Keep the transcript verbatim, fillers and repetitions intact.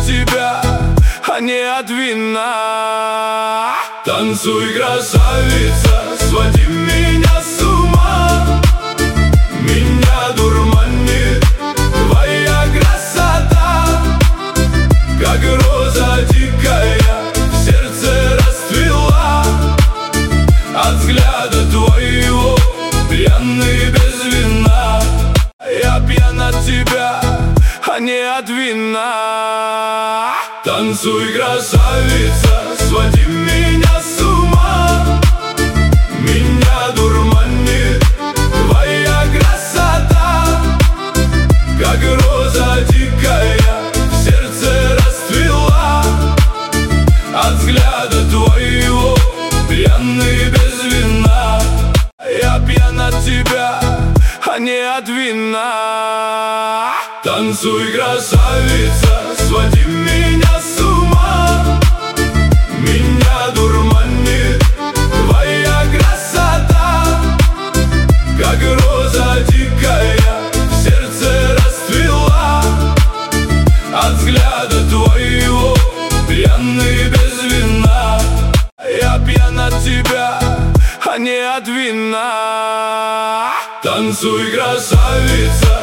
тебя, а не от вина. Танцуй, красавица, своди меня с ума. Меня дурманит твоя красота, как роза дикая в сердце расцвела. От взгляда твоего пьяный без вина. Я пьян от тебя, а не от вина. Танцуй, красавица, своди меня с ума. Меня дурманит твоя красота, как роза дикая в сердце расцвела. От взгляда твоего пьяный без вина. Я пьян от тебя, а не от вина. Танцуй, красавица, своди меня с ума. Меня дурманит твоя красота, как роза дикая в сердце расцвела. От взгляда твоего пьяный без вина. Я пьян от тебя, а не от вина. Танцуй, красавица,